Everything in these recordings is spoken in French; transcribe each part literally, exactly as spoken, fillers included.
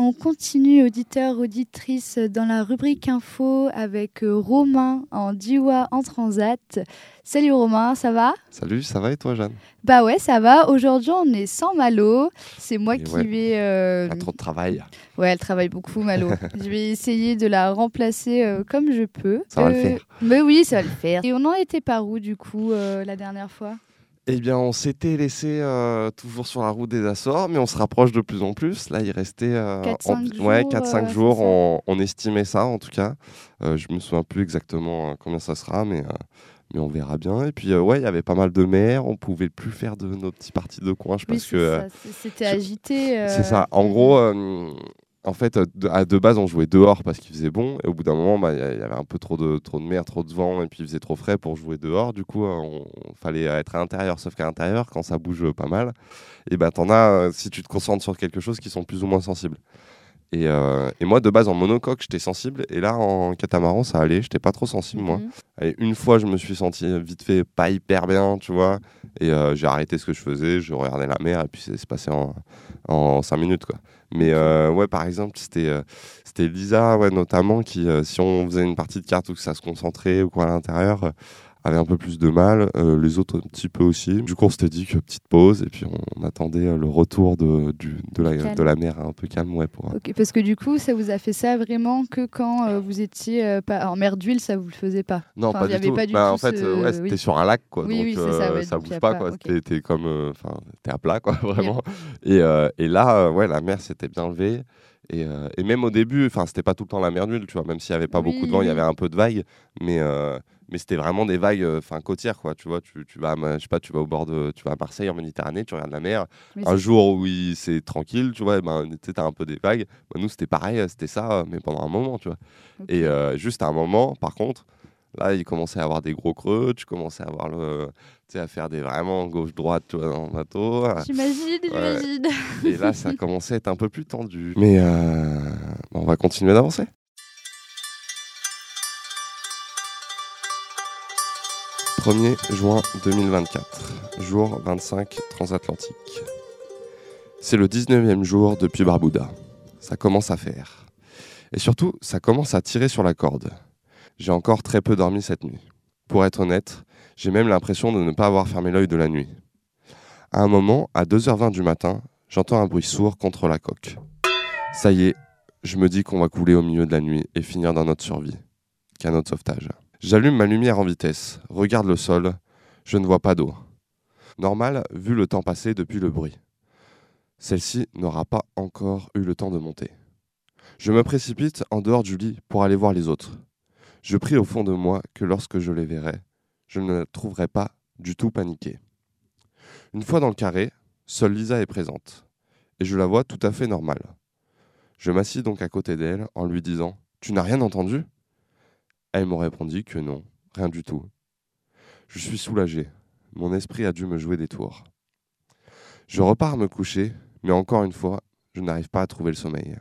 On continue, auditeurs, auditrices, dans la rubrique info avec euh, Romain en Diois en Transat. Salut Romain, ça va ? Salut, ça va et toi Jeanne ? Bah ouais, ça va. Aujourd'hui, on est sans Malo. C'est moi et qui ouais. vais... Euh... Pas trop de travail. Ouais, elle travaille beaucoup, Malo. Je vais essayer de la remplacer euh, comme je peux. Ça va euh... le faire. Mais oui, ça va le faire. Et on en était par où, du coup, euh, la dernière fois ? Eh bien, on s'était laissé euh, toujours sur la route des Açores, mais on se rapproche de plus en plus. Là, il restait euh, quatre cinq jours, ouais, quatre cinq euh, jours. On, on estimait ça, en tout cas. Euh, je me souviens plus exactement euh, combien ça sera, mais, euh, mais on verra bien. Et puis, euh, ouais, il y avait pas mal de mer. On pouvait plus faire de nos petits parties de coinche oui, parce que euh, c'était agité. Euh... C'est ça. En gros. Euh, En fait, de, à de base, on jouait dehors parce qu'il faisait bon. Et au bout d'un moment, bah, y, y avait un peu trop de, trop de mer, trop de vent. Et puis, il faisait trop frais pour jouer dehors. Du coup, il fallait être à l'intérieur. Sauf qu'à l'intérieur, quand ça bouge pas mal, et bah, t'en as, euh, si tu te concentres sur quelque chose, qui sont plus ou moins sensibles. Et, euh, et moi, de base, en monocoque, j'étais sensible. Et là, en catamaran, ça allait. J'étais pas trop sensible, mm-hmm. moi. Et une fois, je me suis senti vite fait pas hyper bien, tu vois. Et euh, j'ai arrêté ce que je faisais. Je regardais la mer. Et puis, c'est passé en, en cinq minutes, quoi. Mais euh, ouais, par exemple, c'était, euh, c'était Lisa, ouais, notamment, qui, euh, si on faisait une partie de cartes où ça se concentrait ou quoi à l'intérieur, euh, avait un peu plus de mal. Euh, les autres, un petit peu aussi. Du coup, on s'était dit que petite pause, et puis on, on attendait euh, le retour de, du, de, la, de la mer un peu calme. Ouais, pour, euh... okay, parce que du coup, ça vous a fait ça vraiment que quand euh, vous étiez euh, pas... en mer d'huile, ça vous le faisait pas ? Non, enfin, pas, du tout. Pas du bah, tout. En fait, ce... euh, ouais, c'était oui. sur un lac, quoi. Oui, donc oui, euh, ça, ouais, ça donc bouge pas, pas, quoi. okay. T'es, t'es comme, enfin, euh, t'es à plat, quoi, vraiment. Yeah. Et, euh, et là, euh, ouais, la mer s'était bien levée. Et, euh, et même au début, enfin, c'était pas tout le temps la mer d'huile, tu vois. Même s'il y avait pas oui, beaucoup de vent, il oui. y avait un peu de vagues, mais euh, mais c'était vraiment des vagues, enfin, euh, côtières, quoi. Tu vois, tu, tu vas, à, je sais pas, tu vas au bord de, tu vas à Marseille en Méditerranée, tu regardes la mer. Mais un jour ça. où il, c'est tranquille, tu vois, ben, tu sais, t'as un peu des vagues. Ben, nous, c'était pareil, c'était ça, mais pendant un moment, tu vois. Okay. Et euh, juste à un moment, par contre. Là, il commençait à avoir des gros creux, tu commençais à avoir le, tu sais, à faire des vraiment gauche-droite, tu vois, dans le bateau. J'imagine, ouais. j'imagine. Et là, ça commençait à être un peu plus tendu. Mais euh, on va continuer d'avancer. premier juin deux mille vingt-quatre, jour vingt-cinq transatlantique. C'est le dix-neuvième jour depuis Barbuda. Ça commence à faire. Et surtout, ça commence à tirer sur la corde. J'ai encore très peu dormi cette nuit. Pour être honnête, j'ai même l'impression de ne pas avoir fermé l'œil de la nuit. À un moment, à deux heures vingt du matin, j'entends un bruit sourd contre la coque. Ça y est, je me dis qu'on va couler au milieu de la nuit et finir dans notre survie. Canot de sauvetage. J'allume ma lumière en vitesse, regarde le sol, je ne vois pas d'eau. Normal, vu le temps passé depuis le bruit. Celle-ci n'aura pas encore eu le temps de monter. Je me précipite en dehors du lit pour aller voir les autres. Je prie au fond de moi que lorsque je les verrai, je ne la trouverai pas du tout paniquée. Une fois dans le carré, seule Lisa est présente, et je la vois tout à fait normale. Je m'assis donc à côté d'elle en lui disant « Tu n'as rien entendu ?» Elle me répondit que non, rien du tout. Je suis soulagé, mon esprit a dû me jouer des tours. Je repars me coucher, mais encore une fois, je n'arrive pas à trouver le sommeil.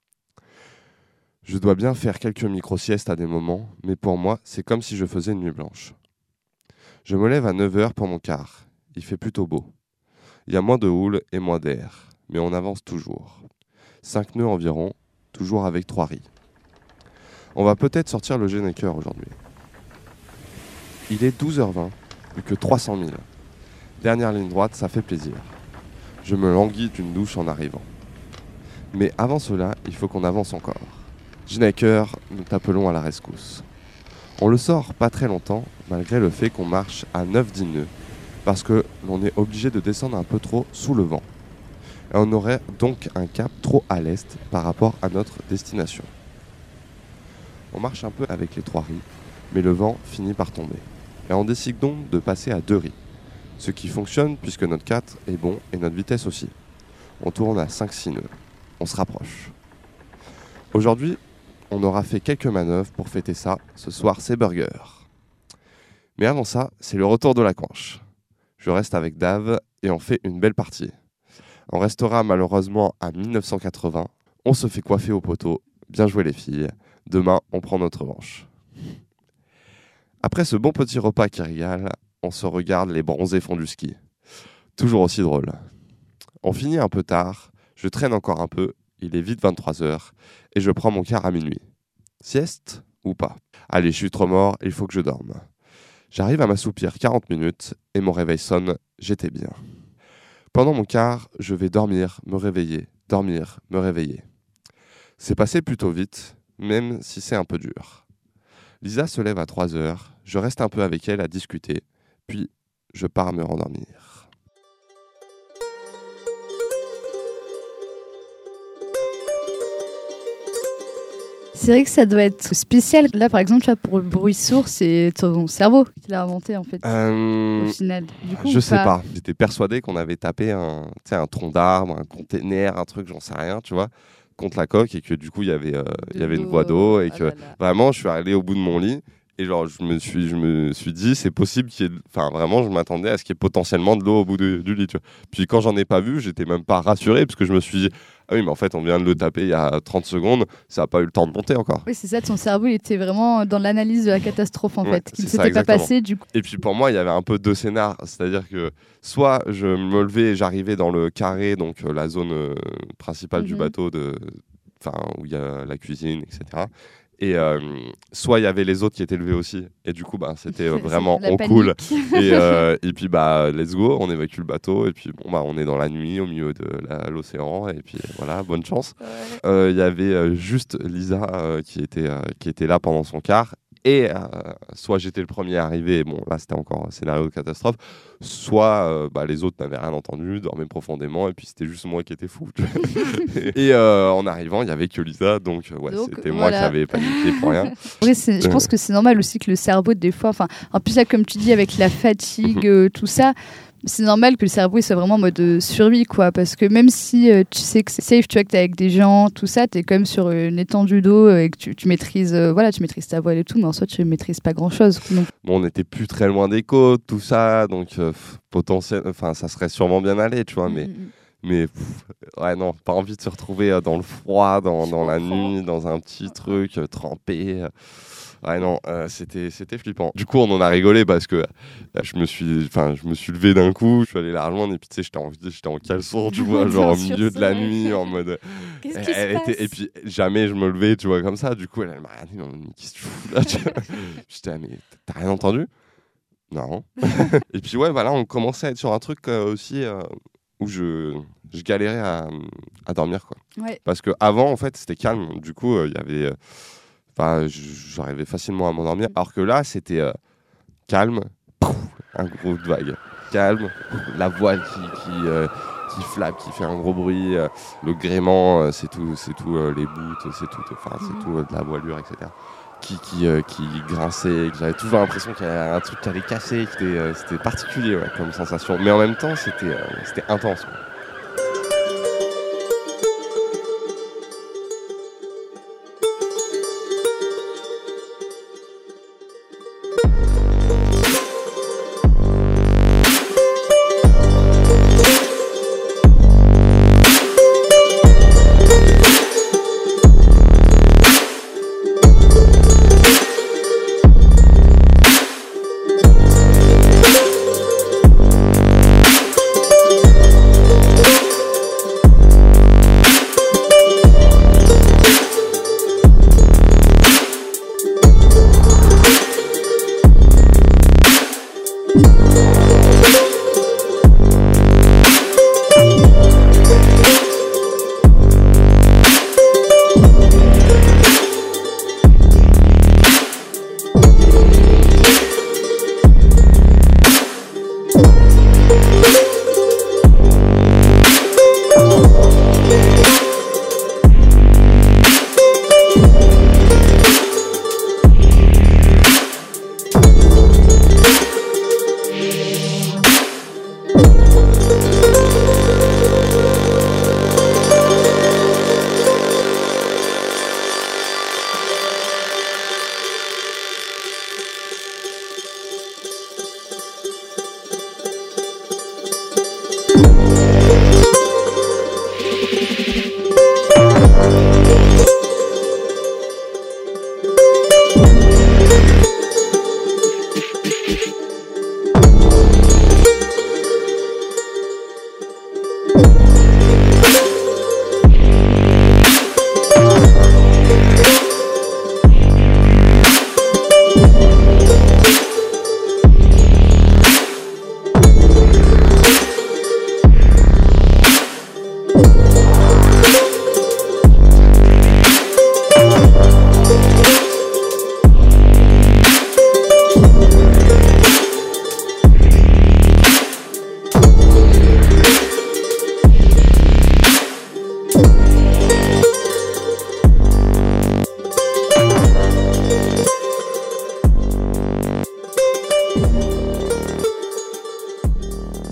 Je dois bien faire quelques micro-siestes à des moments, mais pour moi, c'est comme si je faisais une nuit blanche. Je me lève à neuf heures pour mon quart. Il fait plutôt beau. Il y a moins de houle et moins d'air, mais on avance toujours. Cinq nœuds environ, toujours avec trois riz. On va peut-être sortir le Geneker aujourd'hui. Il est douze heures vingt, plus que trois cents milles. Dernière ligne droite, ça fait plaisir. Je me languis d'une douche en arrivant. Mais avant cela, il faut qu'on avance encore. Geneker, nous t'appelons à la rescousse. On le sort pas très longtemps, malgré le fait qu'on marche à neuf dix nœuds, parce que l'on est obligé de descendre un peu trop sous le vent. Et on aurait donc un cap trop à l'est par rapport à notre destination. On marche un peu avec les trois riz, mais le vent finit par tomber. Et on décide donc de passer à deux riz, ce qui fonctionne puisque notre quatre est bon et notre vitesse aussi. On tourne à cinq six nœuds. On se rapproche. Aujourd'hui, on aura fait quelques manœuvres pour fêter ça. Ce soir, c'est burger. Mais avant ça, c'est le retour de la canche. Je reste avec Dave et on fait une belle partie. On restera malheureusement à mille neuf cent quatre-vingts. On se fait coiffer au poteau. Bien joué les filles. Demain, on prend notre revanche. Après ce bon petit repas qui régale, on se regarde les bronzés fond du ski. Toujours aussi drôle. On finit un peu tard. Je traîne encore un peu il est vite vingt-trois heures et je prends mon car à minuit. Sieste ou pas? Allez, je suis trop mort, il faut que je dorme. J'arrive à m'assoupir quarante minutes et mon réveil sonne, j'étais bien. Pendant mon quart, je vais dormir, me réveiller, dormir, me réveiller. C'est passé plutôt vite, même si c'est un peu dur. Lisa se lève à trois heures, je reste un peu avec elle à discuter, puis je pars me rendormir. C'est vrai que ça doit être spécial. Là, par exemple, tu vois, pour le bruit sourd, c'est ton cerveau qui l'a inventé, en fait, euh, au final. Du coup, je sais pas... pas. J'étais persuadé qu'on avait tapé un, un tronc d'arbre, un container, un truc, j'en sais rien, tu vois, contre la coque et que du coup, il y avait, euh, il y avait une voie d'eau et ah que là là. vraiment, je suis allé au bout de mon lit. Et genre, je me suis, je me suis dit, c'est possible qu'il y ait... Enfin, vraiment, je m'attendais à ce qu'il y ait potentiellement de l'eau au bout de, du lit, tu vois. Puis quand j'en ai pas vu, j'étais même pas rassuré, parce que je me suis dit, ah oui, mais en fait, on vient de le taper il y a trente secondes, ça n'a pas eu le temps de monter encore. Oui, c'est ça, ton cerveau, il était vraiment dans l'analyse de la catastrophe, en Ouais, fait, qui ne c'est ça, s'était pas exactement. passé, du coup. Et puis pour moi, il y avait un peu deux scénars, c'est-à-dire que soit je me levais et j'arrivais dans le carré, donc euh, la zone euh, principale Mhm. du bateau, de... enfin, où il y a la cuisine, et cetera. Et euh, soit il y avait les autres qui étaient levés aussi. Et du coup, bah, c'était euh, C'est- vraiment c'est la on cool. panique. Et, euh, et puis, bah, let's go, on évacue le bateau. Et puis, bon, bah, on est dans la nuit, au milieu de la- l'océan. Et puis, voilà, bonne chance. Il Ouais. euh, y avait euh, juste Lisa euh, qui, était, euh, qui était là pendant son quart. Et euh, soit j'étais le premier à arriver, bon là c'était encore un scénario de catastrophe, soit euh, bah, les autres n'avaient rien entendu, dormaient profondément, et puis c'était juste moi qui étais fou. Tu vois. et euh, en arrivant, il n'y avait que Lisa, donc ouais, Donc, c'était voilà. moi qui avais paniqué pour rien. Oui, c'est- je pense que c'est normal aussi que le cerveau, des fois, enfin, en plus, là, comme tu dis, avec la fatigue, euh, tout ça, c'est normal que le cerveau il soit vraiment en mode euh, survie, quoi. Parce que même si euh, tu sais que c'est safe, tu vois, que t'es avec des gens, tout ça, t'es quand même sur une étendue d'eau euh, et que tu, tu maîtrises, euh, voilà, tu maîtrises ta voile et tout, mais en soi, tu maîtrises pas grand chose. Donc, Bon, on n'était plus très loin des côtes, tout ça, donc euh, pff, potentiel, enfin ça serait sûrement bien allé, tu vois, mais. mm, mm. Mais pff, ouais, non, pas envie de se retrouver euh, dans le froid, dans, Je dans la comprends. nuit, dans un petit truc euh, trempé. euh. Ouais, non, euh, c'était, c'était flippant. Du coup, on en a rigolé parce que euh, je me suis, enfin, je me suis levé d'un coup, je suis allé la rejoindre et puis tu sais, j'étais en, j'étais en caleçon, tu vois, genre au Bien sûr, milieu de ça, la ouais. nuit, en mode. Qu'est-ce qui Elle se était- passe Et puis jamais je me levais, tu vois, comme ça. Du coup, elle, elle m'a regardé, non, mais qu'est-ce que tu fous là tu vois. J'étais, ah, mais t'as rien entendu? Non. Et puis ouais, voilà, on commençait à être sur un truc euh, aussi euh, où je, je galérais à, à dormir, quoi. Ouais. Parce que avant, en fait, c'était calme. Du coup, il y avait, enfin, j'arrivais facilement à m'endormir. Alors que là, c'était euh, calme, pouf, un gros de vague, calme, la voile qui qui, euh, qui flappe, qui fait un gros bruit, euh, le gréement, euh, c'est tout, c'est tout, euh, les bouts, c'est tout, enfin, c'est Mhm. tout euh, de la voilure, et cetera. Qui qui euh, qui grinçait, que j'avais toujours l'impression qu'il y avait un truc qui allait casser. Qui était, euh, c'était particulier, ouais, comme sensation. Mais en même temps, c'était euh, c'était intense, quoi.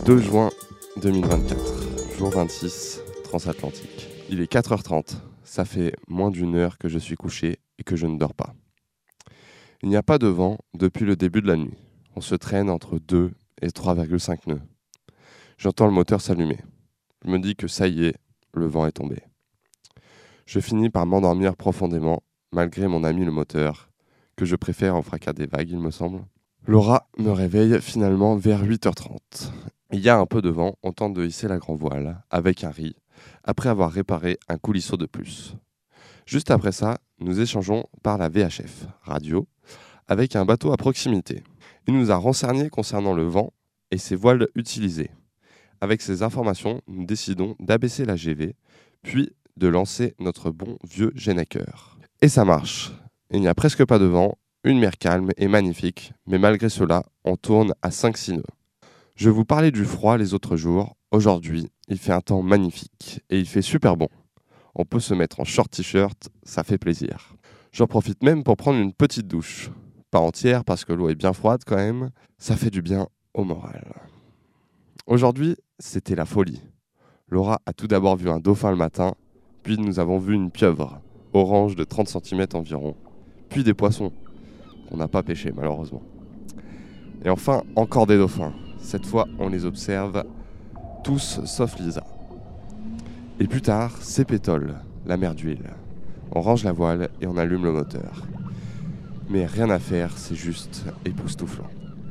deux juin deux mille vingt-quatre, jour vingt-six, transatlantique. Il est quatre heures trente, ça fait moins d'une heure que je suis couché et que je ne dors pas. Il n'y a pas de vent depuis le début de la nuit. On se traîne entre deux et trois virgule cinq nœuds. J'entends le moteur s'allumer. Je me dis que ça y est, le vent est tombé. Je finis par m'endormir profondément, malgré mon ami le moteur, que je préfère au fracas des vagues, il me semble. Laura me réveille finalement vers huit heures trente. Il y a un peu de vent, on tente de hisser la grand voile, avec un riz, après avoir réparé un coulisseau de plus. Juste après ça, nous échangeons par la V H F, radio, avec un bateau à proximité. Il nous a renseigné concernant le vent et ses voiles utilisées. Avec ces informations, nous décidons d'abaisser la G V, puis de lancer notre bon vieux Gennaker. Et ça marche. Il n'y a presque pas de vent, une mer calme et magnifique, mais malgré cela, on tourne à cinq six nœuds. Je vous parlais du froid les autres jours. Aujourd'hui, il fait un temps magnifique et il fait super bon. On peut se mettre en short t-shirt, ça fait plaisir. J'en profite même pour prendre une petite douche. Pas entière parce que l'eau est bien froide quand même. Ça fait du bien au moral. Aujourd'hui, c'était la folie. Laura a tout d'abord vu un dauphin le matin, puis nous avons vu une pieuvre, orange de trente centimètres environ, puis des poissons, qu'on n'a pas pêchés malheureusement. Et enfin, encore des dauphins. Cette fois, on les observe tous sauf Lisa. Et plus tard, c'est Pétole, la mer d'huile. On range la voile et on allume le moteur. Mais rien à faire, c'est juste époustouflant.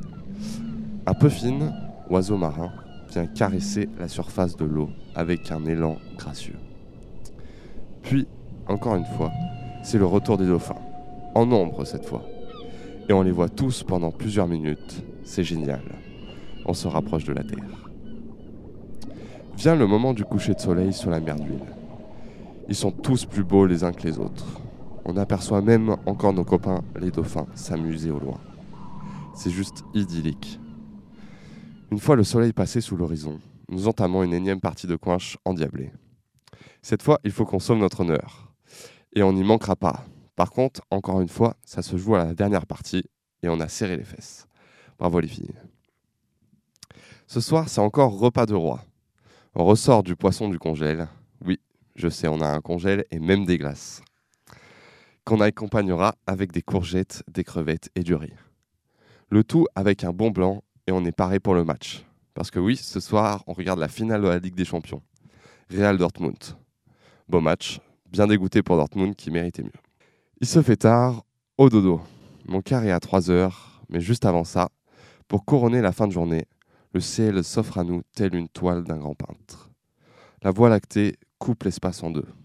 Un peu fine, oiseau marin vient caresser la surface de l'eau avec un élan gracieux. Puis, encore une fois, c'est le retour des dauphins, en nombre cette fois. Et on les voit tous pendant plusieurs minutes, c'est génial. On se rapproche de la Terre. Vient le moment du coucher de soleil sur la mer d'huile. Ils sont tous plus beaux les uns que les autres. On aperçoit même encore nos copains, les dauphins, s'amuser au loin. C'est juste idyllique. Une fois le soleil passé sous l'horizon, nous entamons une énième partie de coinche endiablée. Cette fois, il faut qu'on sauve notre honneur. Et on n'y manquera pas. Par contre, encore une fois, ça se joue à la dernière partie et on a serré les fesses. Bravo les filles. Ce soir, c'est encore repas de roi. On ressort du poisson du congèle. Oui, je sais, on a un congèle et même des glaces. Qu'on accompagnera avec des courgettes, des crevettes et du riz. Le tout avec un bon blanc et on est paré pour le match. Parce que oui, ce soir, on regarde la finale de la Ligue des Champions. Real Dortmund. Beau match, bien dégoûté pour Dortmund qui méritait mieux. Il se fait tard, au dodo. Mon quart est à trois heures, mais juste avant ça, pour couronner la fin de journée, le ciel s'offre à nous tel une toile d'un grand peintre. La voie lactée coupe l'espace en deux.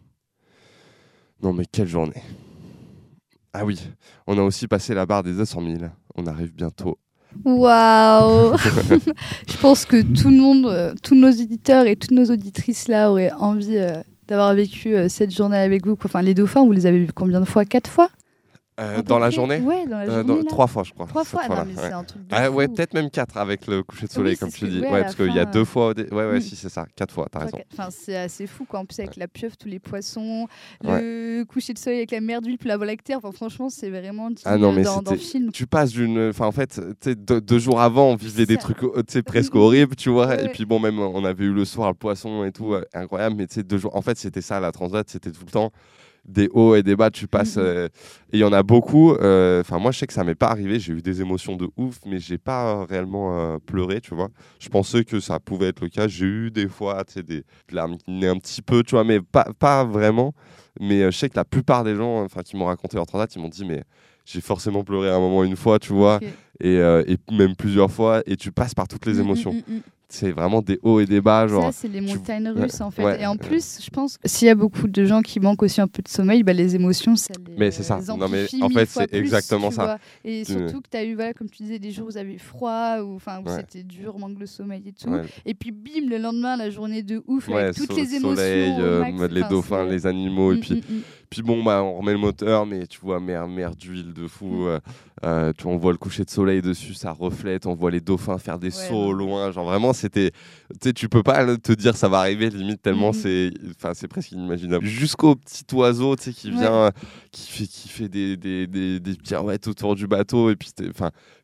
Non mais quelle journée! Ah oui, on a aussi passé la barre des deux cent mille. On arrive bientôt. Waouh. Je pense que tout le monde, euh, tous nos éditeurs et toutes nos auditrices là auraient envie euh, d'avoir vécu euh, cette journée avec vous. Enfin, les dauphins, vous les avez vus combien de fois? Quatre fois? Euh, dans la journée? Ouais, dans la euh, journée. dans, trois fois, je crois. Trois fois, fois non, mais ouais. c'est un truc de ah, fou. ouais, peut-être même quatre avec le coucher de soleil, oui, comme ce tu que, dis. ouais, Ouais, parce qu'il y a deux fois. Au dé... Ouais, ouais, mm. si, c'est ça. Quatre fois, t'as raison. Enfin, c'est assez fou, quoi. En plus, avec ouais. la pieuvre, tous les poissons, ouais. le coucher de soleil avec la mer d'huile, puis la voie lactée. Enfin, franchement, c'est vraiment ah non, mais dans, dans le film. Tu passes d'une. Enfin, en fait, deux, deux jours avant, on vivait des trucs presque horribles, tu vois. Ouais. Et puis, bon, même, on avait eu le soir le poisson et tout, euh, incroyable. Mais tu sais, deux jours. En fait, c'était ça, la transat, c'était tout le temps. Des hauts et des bas, tu passes mmh. euh, et il y en a beaucoup. Enfin, euh, moi, je sais que ça m'est pas arrivé. J'ai eu des émotions de ouf, mais j'ai pas euh, réellement euh, pleuré, tu vois. Je pensais que ça pouvait être le cas. J'ai eu des fois, tu sais, des larmes qui venaient un petit peu, tu vois, mais pas, pas vraiment. Mais euh, je sais que la plupart des gens, enfin, qui m'ont raconté leur transat, ils m'ont dit, mais j'ai forcément pleuré à un moment une fois, tu vois, okay. et, euh, et même plusieurs fois. Et tu passes par toutes les émotions. Mmh, mmh, mmh. C'est vraiment des hauts et des bas. Genre, ça, c'est les montagnes tu... russes, ouais, en fait. ouais, et en ouais. plus, je pense, s'il y a beaucoup de gens qui manquent aussi un peu de sommeil, bah, les émotions, ça les Mais c'est ça. Les non, mais en fait, c'est plus, exactement ça. Vois. Et tu... surtout que tu as eu, voilà, comme tu disais, des jours où vous avez eu froid, où, où ouais. c'était dur, manque de sommeil et tout. Ouais. Et puis, bim, le lendemain, la journée de ouf, ouais, avec toutes so- les émotions. Soleil, euh, max, les dauphins, c'est... les animaux. Mm, et puis, mm, mm. puis bon, bah, on remet le moteur, mais tu vois, mer, mer d'huile de fou. Mm. Euh, euh, tu, on voit le coucher de soleil dessus, ça reflète. On voit les dauphins faire des ouais, sauts au loin. Genre, vraiment, c'était. Tu sais, tu peux pas te dire ça va arriver, limite, tellement mm-hmm. c'est. Enfin, c'est presque inimaginable. Jusqu'au petit oiseau, tu sais, qui vient, ouais. qui fait, qui fait des, des, des, des pirouettes autour du bateau. Et puis, enfin,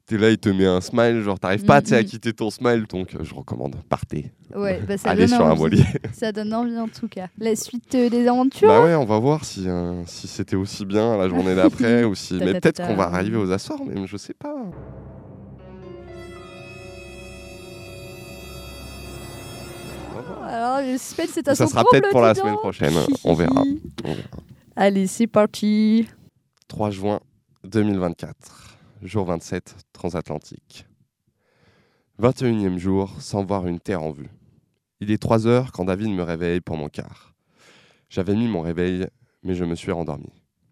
T'es là, il te met un smile, genre t'arrives Mm, pas tu sais, à mm. quitter ton smile, donc euh, je recommande, partez. Ouais, bah ça Allez donne sur un envie. voilier. Ça donne envie en tout cas. La suite euh, des aventures. Bah ouais, on va voir si, euh, si c'était aussi bien la journée d'après, ou si... Ta, Mais ta, peut-être ta, qu'on va ta. arriver aux Açores, même, je sais pas. On va voir. Alors, le suspense est à Ça son sera comble, peut-être pour la dis semaine donc. prochaine, on verra. On verra. Allez, c'est parti. trois juin deux mille vingt-quatre, jour vingt-sept, transatlantique. vingt et unième jour sans voir une terre en vue. Il est trois heures quand David me réveille pour mon quart. J'avais mis mon réveil, mais je me suis rendormi.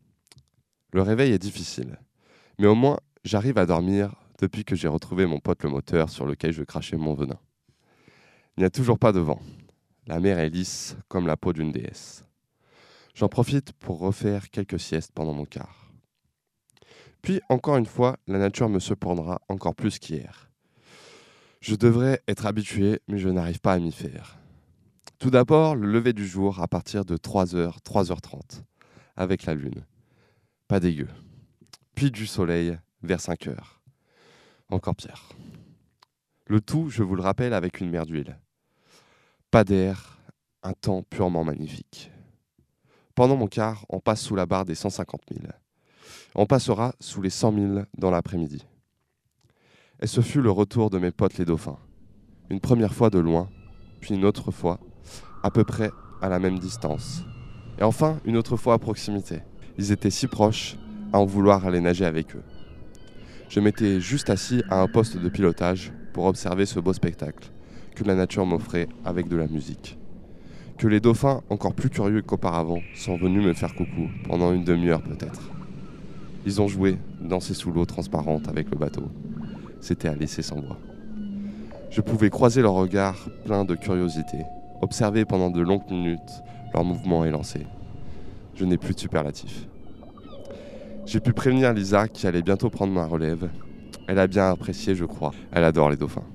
Le réveil est difficile, mais au moins j'arrive à dormir depuis que j'ai retrouvé mon pote le moteur sur lequel je crachais mon venin. Il n'y a toujours pas de vent. La mer est lisse comme la peau d'une déesse. J'en profite pour refaire quelques siestes pendant mon quart. Puis, encore une fois, la nature me surprendra encore plus qu'hier. Je devrais être habitué, mais je n'arrive pas à m'y faire. Tout d'abord, le lever du jour à partir de trois heures, trois heures trente, avec la lune. Pas dégueu. Puis du soleil vers cinq heures. Encore pire. Le tout, je vous le rappelle, avec une mer d'huile. Pas d'air, un temps purement magnifique. Pendant mon quart, on passe sous la barre des cent cinquante mille. On passera sous les cent mille dans l'après-midi. Et ce fut le retour de mes potes les dauphins. Une première fois de loin, puis une autre fois, à peu près à la même distance. Et enfin, une autre fois à proximité. Ils étaient si proches à en vouloir aller nager avec eux. Je m'étais juste assis à un poste de pilotage pour observer ce beau spectacle que la nature m'offrait avec de la musique. Que les dauphins, encore plus curieux qu'auparavant, sont venus me faire coucou pendant une demi-heure peut-être. Ils ont joué, dansé sous l'eau transparente avec le bateau. C'était à laisser sans voix. Je pouvais croiser leurs regards pleins de curiosité, observer pendant de longues minutes leurs mouvements élancés. Je n'ai plus de superlatifs. J'ai pu prévenir Lisa qui allait bientôt prendre ma relève. Elle a bien apprécié, je crois. Elle adore les dauphins.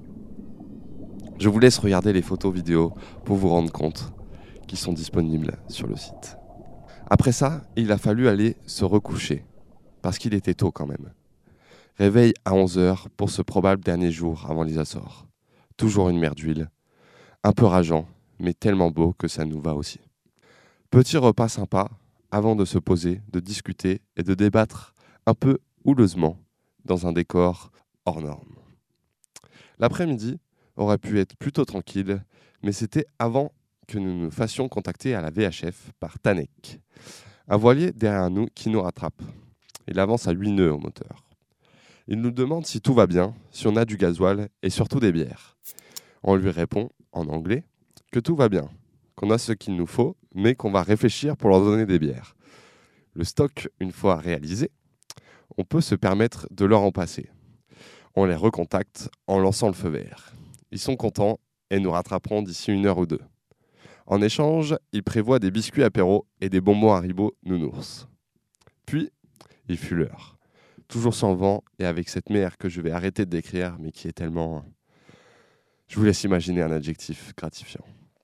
Je vous laisse regarder les photos vidéo pour vous rendre compte qui sont disponibles sur le site. Après ça, il a fallu aller se recoucher, parce qu'il était tôt quand même. Réveil à onze heures pour ce probable dernier jour avant les Açores. Toujours une mer d'huile, un peu rageant, mais tellement beau que ça nous va aussi. Petit repas sympa, avant de se poser, de discuter et de débattre un peu houleusement dans un décor hors norme. L'après-midi aurait pu être plutôt tranquille, mais c'était avant que nous nous fassions contacter à la V H F par Tanek. Un voilier derrière nous qui nous rattrape. Il avance à huit nœuds au moteur. Il nous demande si tout va bien, si on a du gasoil et surtout des bières. On lui répond, en anglais, que tout va bien, qu'on a ce qu'il nous faut, mais qu'on va réfléchir pour leur donner des bières. Le stock, une fois réalisé, on peut se permettre de leur en passer. On les recontacte en lançant le feu vert. Ils sont contents et nous rattraperons d'ici une heure ou deux. En échange, ils prévoient des biscuits apéro et des bonbons Haribo nounours. Puis, il fut l'heure. Toujours sans vent et avec cette mer que je vais arrêter de décrire, mais qui est tellement... Je vous laisse imaginer un adjectif gratifiant.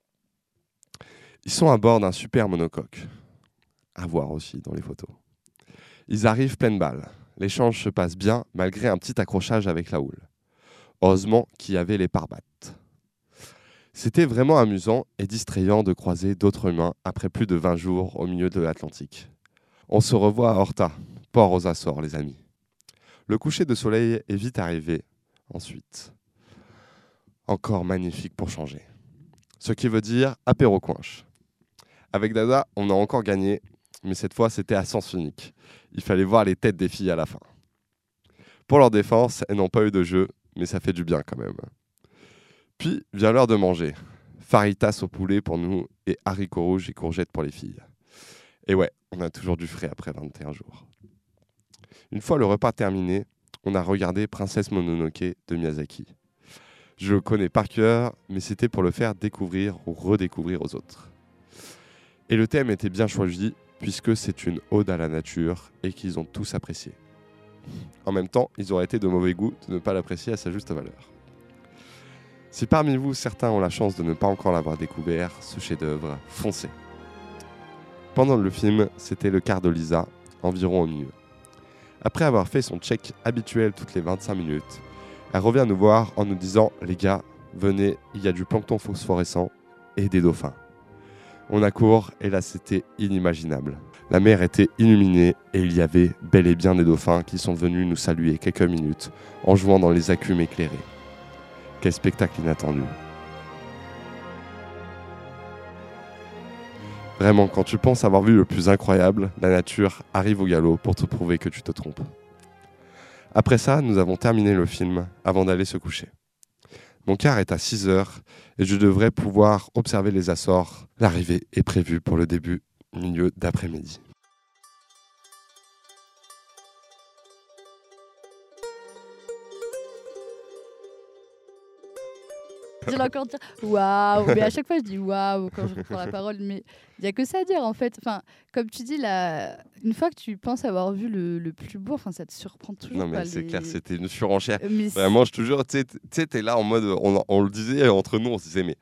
Ils sont à bord d'un super monocoque. À voir aussi dans les photos. Ils arrivent pleine balle. L'échange se passe bien malgré un petit accrochage avec la houle. Heureusement qu'il y avait les pare-battes. C'était vraiment amusant et distrayant de croiser d'autres humains après plus de vingt jours au milieu de l'Atlantique. On se revoit à Horta, port aux Açores, les amis. Le coucher de soleil est vite arrivé ensuite. Encore magnifique pour changer. Ce qui veut dire apéro coinche. Avec Dada, on a encore gagné, mais cette fois c'était à sens unique. Il fallait voir les têtes des filles à la fin. Pour leur défense, elles n'ont pas eu de jeu, mais ça fait du bien quand même. Puis vient l'heure de manger. Faritas au poulet pour nous et haricots rouges et courgettes pour les filles. Et ouais, on a toujours du frais après vingt et un jours. Une fois le repas terminé, on a regardé Princesse Mononoke de Miyazaki. Je le connais par cœur, mais c'était pour le faire découvrir ou redécouvrir aux autres. Et le thème était bien choisi, puisque c'est une ode à la nature et qu'ils ont tous apprécié. En même temps, ils auraient été de mauvais goût de ne pas l'apprécier à sa juste valeur. Si parmi vous, certains ont la chance de ne pas encore l'avoir découvert, ce chef-d'œuvre, foncez. Pendant le film, c'était le quart de Lisa, environ au milieu. Après avoir fait son check habituel toutes les vingt-cinq minutes, elle revient nous voir en nous disant « Les gars, venez, il y a du plancton phosphorescent et des dauphins. » On accourt et là c'était inimaginable. La mer était illuminée et il y avait bel et bien des dauphins qui sont venus nous saluer quelques minutes en jouant dans les écumes éclairées. Quel spectacle inattendu. Vraiment, quand tu penses avoir vu le plus incroyable, la nature arrive au galop pour te prouver que tu te trompes. Après ça, nous avons terminé le film avant d'aller se coucher. Mon quart est à six heures et je devrais pouvoir observer les Açores. L'arrivée est prévue pour le début, milieu d'après-midi. J'allais encore dire waouh, mais à chaque fois je dis waouh quand je reprends la parole, mais il n'y a que ça à dire en fait. Enfin, comme tu dis, là, une fois que tu penses avoir vu le, le plus beau, enfin, ça te surprend toujours. Non, mais pas, c'est les... clair, c'était une surenchère. Mais Vraiment, je te jure, tu sais, t'es là en mode, on, on le disait entre nous, on se disait, mais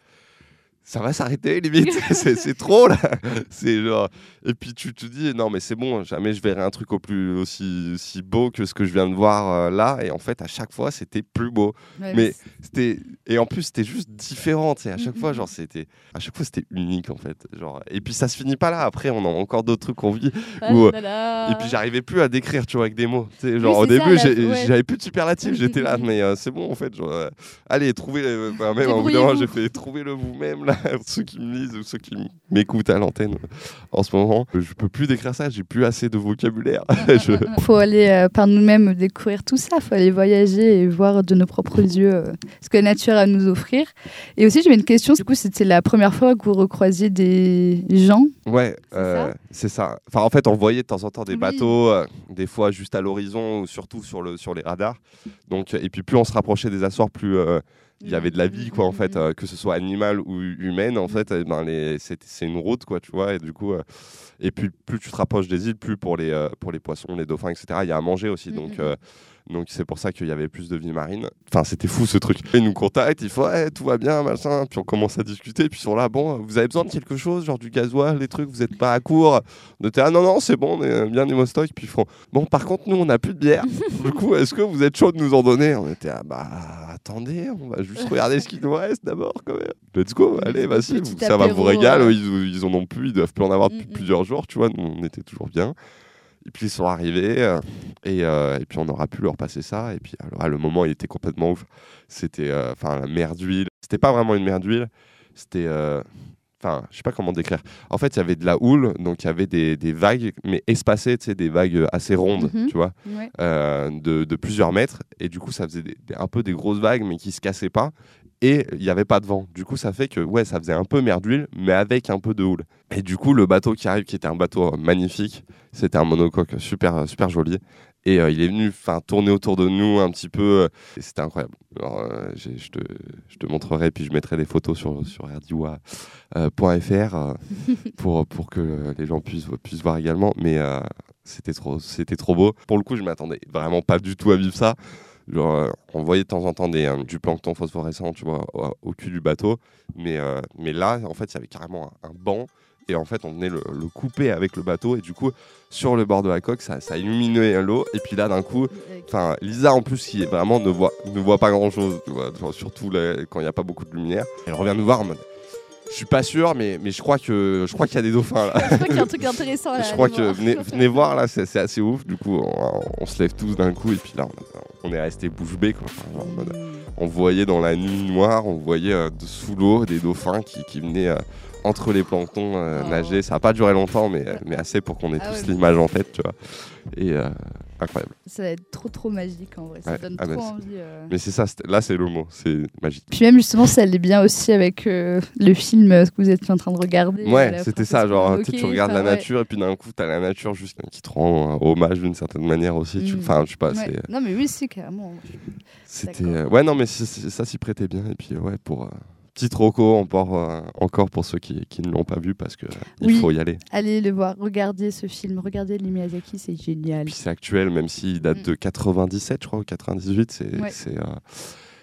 ça va s'arrêter limite, c'est, c'est trop là. C'est genre... Et puis tu te dis, non mais c'est bon, jamais je verrai un truc au plus, aussi, aussi beau que ce que je viens de voir euh, là. Et en fait, à chaque fois, c'était plus beau. Ouais, mais c'était... Et en plus, c'était juste différent. À chaque mm-hmm. fois, genre, c'était... à chaque fois, c'était unique en fait. Genre... Et puis ça se finit pas là. Après, on a encore d'autres trucs qu'on vit. Ah où... là là. Et puis j'arrivais plus à décrire, tu vois, avec des mots. T'sais, genre oui, au début, ça, j'ai... la... ouais. j'avais plus de superlatifs. J'étais là, mais euh, c'est bon en fait. Genre, euh... Allez, trouvez. Euh... Enfin, même au bout d'un moment, j'ai fait trouvez-le vous-même là. Ceux qui me lisent ou ceux qui m'écoutent à l'antenne en ce moment, je peux plus décrire ça, j'ai plus assez de vocabulaire. je... Faut aller euh, par nous-mêmes découvrir tout ça, faut aller voyager et voir de nos propres yeux euh, ce que la nature a à nous offrir. Et aussi j'avais une question, du coup c'était la première fois que vous recroisiez des gens? Ouais, c'est, euh, ça c'est ça. Enfin en fait on voyait de temps en temps des oui. bateaux, euh, des fois juste à l'horizon ou surtout sur, le, sur les radars. Donc, et puis plus on se rapprochait des Açores, plus... Euh, il y avait de la vie quoi en fait, euh, que ce soit animale ou humaine en fait, eh ben, les, c'est, c'est une route quoi tu vois, et du coup euh, et puis plus tu te rapproches des îles, plus pour les, euh, pour les poissons, les dauphins, et cetera, il y a à manger aussi, donc euh, donc c'est pour ça qu'il y avait plus de vie marine. Enfin c'était fou ce truc. Ils nous contactent, il faut ouais, tout va bien machin, puis on commence à discuter, puis ils sont là, bon vous avez besoin de quelque chose, genre du gasoil, les trucs, vous êtes pas à court? On était ah non non c'est bon, on est bien Imostock. Puis ils font bon par contre nous on a plus de bière, du coup est-ce que vous êtes chaud de nous en donner? On était ah bah attendez, on va juste regarder ce qu'il nous reste d'abord quand même. Let's go, allez vas-y, vous, ça va vous régaler, ouais. ils, ils en ont plus, ils doivent plus en avoir depuis mm-hmm. plusieurs jours, tu vois, nous on était toujours bien. Et puis ils sont arrivés euh, et, euh, et puis on aura pu leur passer ça. Et puis alors, le moment il était complètement ouf. C'était enfin euh, la mer d'huile. C'était pas vraiment une mer d'huile. C'était enfin euh, je sais pas comment décrire. En fait il y avait de la houle, donc il y avait des, des vagues mais espacées, tu sais, des vagues assez rondes, mm-hmm. tu vois, ouais. euh, de, de plusieurs mètres. Et du coup ça faisait des, des, un peu des grosses vagues mais qui se cassaient pas. Et il n'y avait pas de vent. Du coup, ça fait que ouais, ça faisait un peu mer d'huile, mais avec un peu de houle. Et du coup, le bateau qui arrive, qui était un bateau magnifique, c'était un monocoque super, super joli. Et euh, il est venu tourner autour de nous un petit peu. Et c'était incroyable. Alors, euh, j'ai, je, te, je te montrerai, puis je mettrai des photos sur, sur rdiwa point f r euh, pour, pour que les gens puissent, puissent voir également. Mais euh, c'était, trop, c'était trop beau. Pour le coup, je ne m'attendais vraiment pas du tout à vivre ça. Genre, euh, on voyait de temps en temps des, euh, du plancton phosphorescent, tu vois, au, au cul du bateau, mais, euh, mais là, en fait, il y avait carrément un, un banc, et en fait, on venait le, le couper avec le bateau, et du coup, sur le bord de la coque, ça, ça illuminait l'eau, et puis là, d'un coup, enfin, Lisa, en plus, qui vraiment ne voit, ne voit pas grand-chose, tu vois, genre, surtout là, quand il n'y a pas beaucoup de lumière, elle revient nous voir en mode... Je suis pas sûr, mais, mais je crois que je crois qu'il y a des dauphins là. Je crois qu'il y a un truc intéressant là. Je crois que venez, venez voir là, c'est, c'est assez ouf. Du coup, on, on se lève tous d'un coup et puis là, on, on est resté bouche bée quoi. Genre, mmh. On voyait dans la nuit noire, on voyait euh, de, sous l'eau des dauphins qui, qui venaient euh, entre les planctons euh, oh. nager. Ça a pas duré longtemps, mais, mais assez pour qu'on ait ah tous ouais, l'image en tête, tu vois. Et euh, incroyable. Ça va être trop trop magique en vrai, ça ouais. donne ah trop bah envie. Euh... Mais c'est ça, là c'est le mot, c'est magique. Puis même justement ça allait bien aussi avec euh, le film que vous êtes en train de regarder. Ouais, c'était ça, genre okay, tu regardes la ouais. nature et puis d'un coup t'as la nature juste qui te rend euh, hommage d'une certaine manière aussi. Mmh. Enfin, je sais pas. Ouais. C'est... Non mais oui, c'est carrément. C'était, euh, ouais non mais c'est, c'est, ça s'y prêtait bien et puis ouais pour. Euh... Petit troco encore, euh, encore pour ceux qui, qui ne l'ont pas vu parce qu'il euh, oui. faut y aller. Allez le voir, regardez ce film, regardez les Miyazaki, c'est génial. Puis c'est actuel, même s'il date mm. de quatre-vingt-dix-sept, je crois, ou quatre-vingt-dix-huit, c'est, ouais. c'est, euh,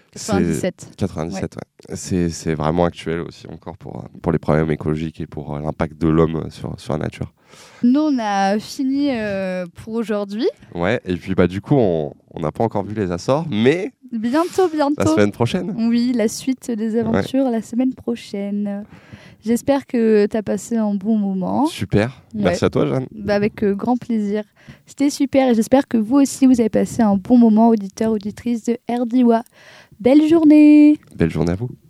quatre-vingt-dix-sept. quatre-vingt-dix-sept, ouais. ouais. C'est, c'est vraiment actuel aussi encore pour, pour les problèmes écologiques et pour euh, l'impact de l'homme sur, sur la nature. Nous, on a fini euh, pour aujourd'hui. Ouais, et puis bah, du coup, on n'a pas encore vu les Açores, mais Bientôt, bientôt. la semaine prochaine. Oui, la suite des aventures ouais. la semaine prochaine. J'espère que tu as passé un bon moment. Super. Ouais. Merci à toi, Jeanne. Bah, avec euh, grand plaisir. C'était super et j'espère que vous aussi, vous avez passé un bon moment, auditeurs, auditrices de R D I W A. Belle journée. Belle journée à vous.